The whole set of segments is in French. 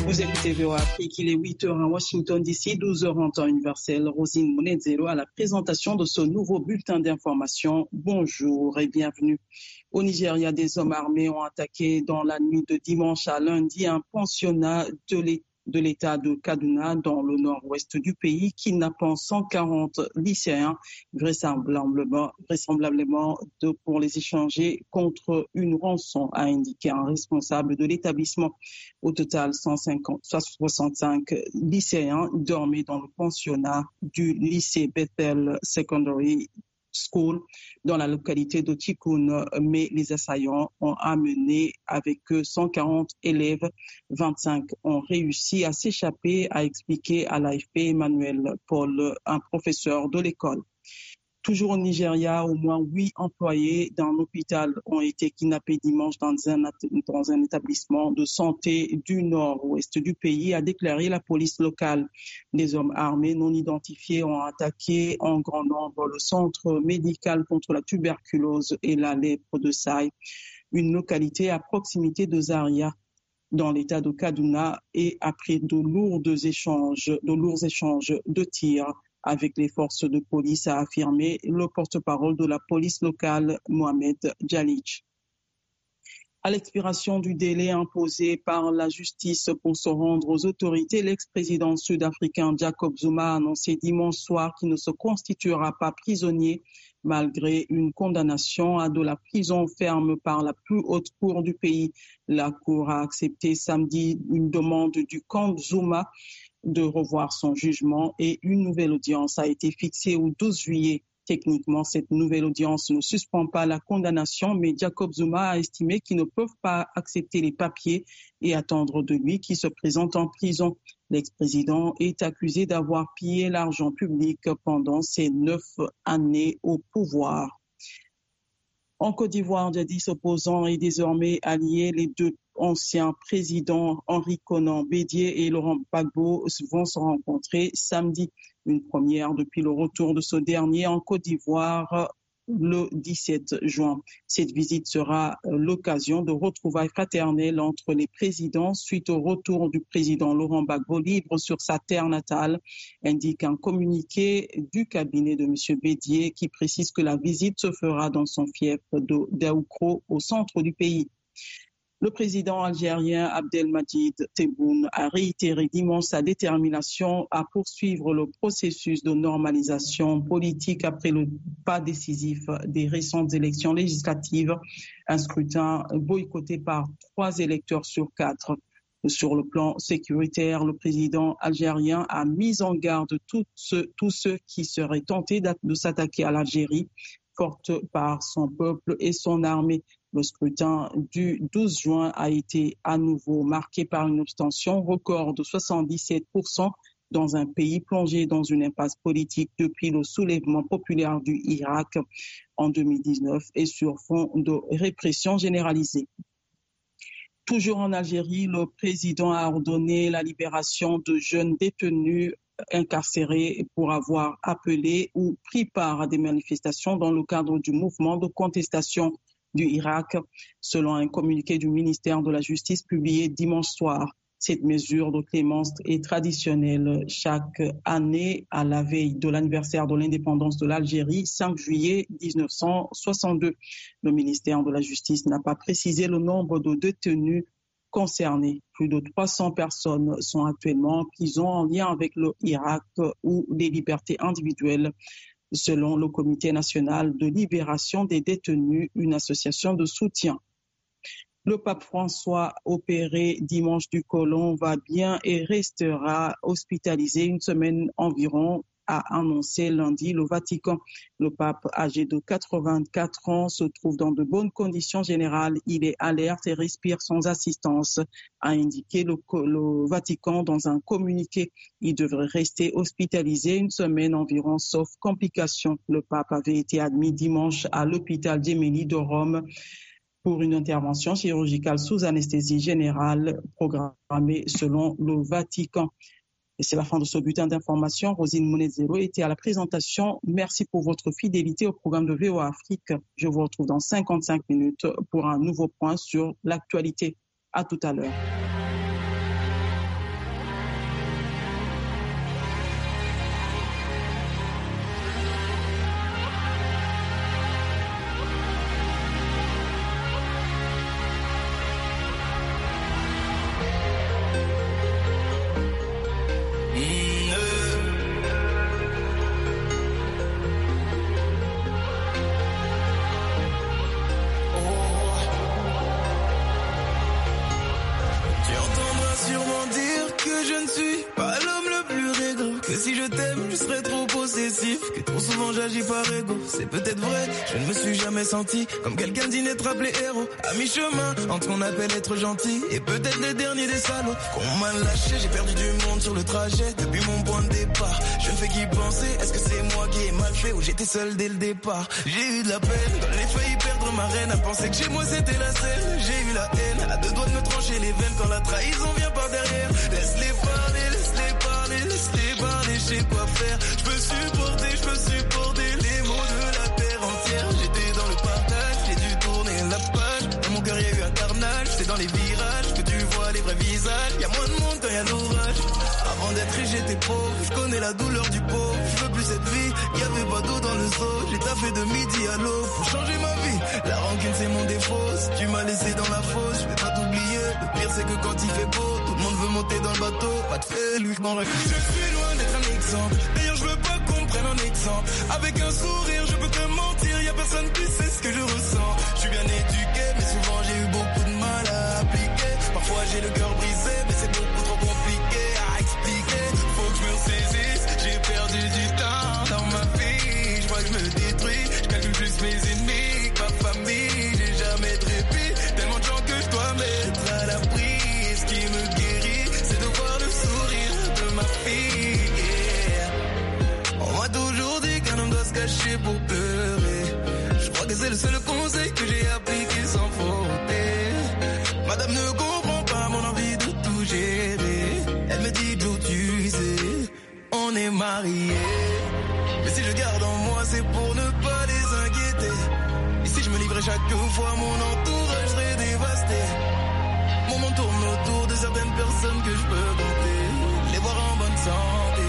Vous écoutez VOA Afrique, il est 8h à Washington DC, 12h en temps universel. Rosine Monedzero à la présentation de ce nouveau bulletin d'information. Bonjour et bienvenue. Au Nigeria, des hommes armés ont attaqué dans la nuit de dimanche à lundi un pensionnat de l'État de Kaduna dans le nord-ouest du pays, kidnappant 140 lycéens, vraisemblablement pour les échanger contre une rançon, a indiqué un responsable de l'établissement. Au total, 65 lycéens dormaient dans le pensionnat du lycée Bethel Secondary School dans la localité de Chikun, mais les assaillants ont amené avec eux 140 élèves. 25 ont réussi à s'échapper, a expliqué à l'AFP Emmanuel Paul, un professeur de l'école. Toujours au Nigeria, au moins 8 employés d'un hôpital ont été kidnappés dimanche dans un établissement de santé du nord-ouest du pays, a déclaré la police locale. Des hommes armés non identifiés ont attaqué en grand nombre le centre médical contre la tuberculose et la lèpre de Sai, une localité à proximité de Zaria, dans l'état de Kaduna, et après de lourds échanges de tirs avec les forces de police, a affirmé le porte-parole de la police locale, Mohamed Djalic. À l'expiration du délai imposé par la justice pour se rendre aux autorités, l'ex-président sud-africain Jacob Zuma a annoncé dimanche soir qu'il ne se constituera pas prisonnier malgré une condamnation à de la prison ferme par la plus haute cour du pays. La cour a accepté samedi une demande du camp Zuma de revoir son jugement et une nouvelle audience a été fixée au 12 juillet. Techniquement, cette nouvelle audience ne suspend pas la condamnation, mais Jacob Zuma a estimé qu'ils ne peuvent pas accepter les papiers et attendre de lui qu'il se présente en prison. L'ex-président est accusé d'avoir pillé l'argent public pendant ses 9 années au pouvoir. En Côte d'Ivoire, jadis opposants et désormais alliés, les deux anciens présidents Henri Konan Bédié et Laurent Gbagbo vont se rencontrer samedi. Une première depuis le retour de ce dernier en Côte d'Ivoire le 17 juin. Cette visite sera l'occasion de retrouvailles fraternelles entre les présidents suite au retour du président Laurent Gbagbo libre sur sa terre natale, indique un communiqué du cabinet de M. Bédié qui précise que la visite se fera dans son fief d'Aoukro au centre du pays. Le président algérien Abdelmadjid Tebboune a réitéré dimanche sa détermination à poursuivre le processus de normalisation politique après le pas décisif des récentes élections législatives, un scrutin boycotté par 3 électeurs sur 4. Sur le plan sécuritaire, le président algérien a mis en garde tous ceux qui seraient tentés de s'attaquer à l'Algérie, forte par son peuple et son armée. Le scrutin du 12 juin a été à nouveau marqué par une abstention record de 77% dans un pays plongé dans une impasse politique depuis le soulèvement populaire du Irak en 2019 et sur fond de répression généralisée. Toujours en Algérie, le président a ordonné la libération de jeunes détenus incarcérés pour avoir appelé ou pris part à des manifestations dans le cadre du mouvement de contestation du Irak, selon un communiqué du ministère de la Justice publié dimanche soir. Cette mesure de clémence est traditionnelle chaque année à la veille de l'anniversaire de l'indépendance de l'Algérie, 5 juillet 1962. Le ministère de la Justice n'a pas précisé le nombre de détenus concernés. Plus de 300 personnes sont actuellement en prison en lien avec le Irak ou les libertés individuelles, selon le Comité national de libération des détenus, une association de soutien. Le pape François, opéré dimanche du côlon, va bien et restera hospitalisé une semaine environ, a annoncé lundi le Vatican. Le pape, âgé de 84 ans, se trouve dans de bonnes conditions générales. Il est alerte et respire sans assistance, a indiqué le Vatican dans un communiqué. Il devrait rester hospitalisé une semaine environ, sauf complications. Le pape avait été admis dimanche à l'hôpital Gemelli de Rome pour une intervention chirurgicale sous anesthésie générale programmée selon le Vatican. Et c'est la fin de ce bulletin d'information. Rosine Monedzero était à la présentation. Merci pour votre fidélité au programme de VOA Afrique. Je vous retrouve dans 55 minutes pour un nouveau point sur l'actualité. À tout à l'heure. que je ne suis pas l'homme le plus réglo, que si je t'aime, je serais trop possessif, que trop souvent j'agis par ego. C'est peut-être vrai, je ne me suis jamais senti comme quelqu'un d'inêtre appelé héros. À mi-chemin, entre ce qu'on appelle être gentil et peut-être les derniers des salauds. Qu'on m'a lâché, j'ai perdu du monde sur le trajet depuis mon point de départ. Je ne fais qu'y penser, est-ce que c'est moi qui ai mal fait ou j'étais seul dès le départ? J'ai eu de la peine, quand j'ai failli perdre ma reine, à penser que chez moi c'était la scène. J'ai eu la haine, à deux doigts de me trancher les veines quand la trahison vient par derrière. Laisse-les parler, laisse-les parler, laisse-les parler, je sais quoi faire. Je peux supporter les mots de la terre entière. J'étais dans le partage, j'ai dû tourner la page. Dans mon cœur y a eu un carnage, c'est dans les virages que tu vois les vrais visages. Y a moins de monde quand y a l'orage. Avant d'être riche j'étais pauvre, je connais la douleur du pauvre. Je veux plus cette vie, y avait pas d'eau dans le seau. J'ai taffé de midi à l'aube pour changer ma vie. La rancune c'est mon défaut, si tu m'as laissé dans la fosse, je vais pas t'oublier. Le pire c'est que quand il fait beau, tout le monde veut monter dans le bateau. Pas de fait, lui je m'en rêve. Je suis loin d'être un exemple, d'ailleurs je veux pas qu'on me prenne en exemple. Avec un sourire je peux te mentir, y a personne qui sait ce que je ressens. Je suis bien éduqué mais souvent j'ai eu beaucoup de mal à appliquer. Parfois j'ai le cœur brisé mais c'est beaucoup trop compliqué à expliquer. Faut que je me ressaisisse, j'ai perdu du temps dans ma vie. Je vois que je me détruis, je calcule plus mes ennemis que ma famille. J'ai jamais de répit, tellement de gens que je dois mettre à l'abri. Ce qui me guérit, c'est de voir le sourire de ma fille. Yeah. On m'a toujours dit qu'un homme doit se cacher pour pleurer. Je crois que c'est le seul conseil que j'ai appliqué sans faute. Madame ne comprend pas mon envie de tout gérer. Elle me dit Joe, tu sais, on est mariés. Mais si je garde en moi, c'est pour ne pas les inquiéter. Et si je me livrais chaque fois, mon entourage serait dévasté. Mon monde tourne autour de certaines personnes que je peux compter. Les voir en bonne santé.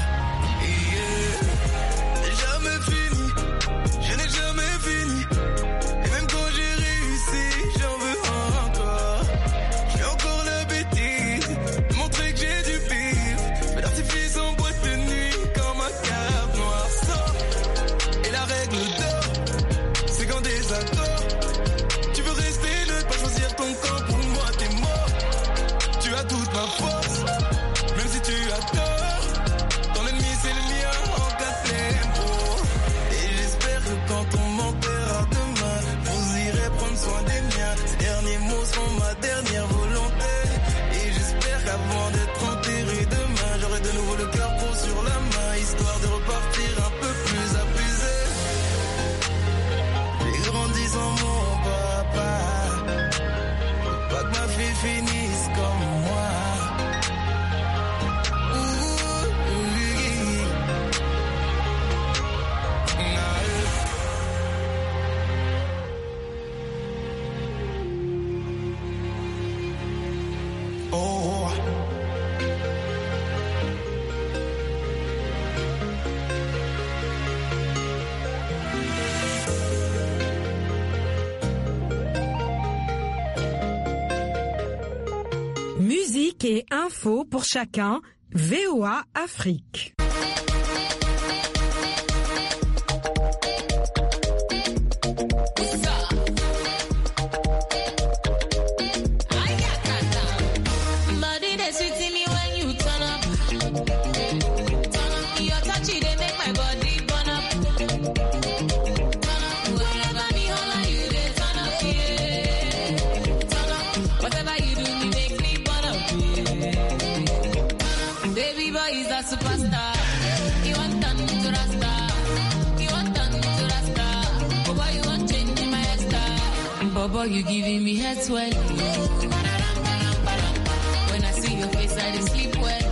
Yeah. J'ai jamais fini, je n'ai jamais fini. Et même quand j'ai réussi, j'en veux encore. Je fais encore la bêtise, montrer que j'ai du pif. Mais l'artifice en boîte de nuit quand ma cape noire sort. Et la règle d'or, c'est qu'en désaccord, tu veux rester neutre, pas choisir ton camp. Pour moi t'es mort, tu as toute ma force. Même si tu as tort, ton ennemi c'est le mien en cas de tempo. Et j'espère que quand on m'enterrera demain, vous irez prendre soin des miens. Ces derniers mots seront ma dernière volonté. Et j'espère qu'avant d'être enterré demain, j'aurai de nouveau le cœur gros sur la main, histoire de repartir un peu plus abusé. J'ai grandi sans mon papa, faut pas que ma fille finisse comme moi. Musique et info pour chacun, VOA Afrique. Superstar, you want done to Rasta, you want done to Rasta. Boy, you want change my hairstyle. Boy, you giving me head swell. When I see your face, I sleep well.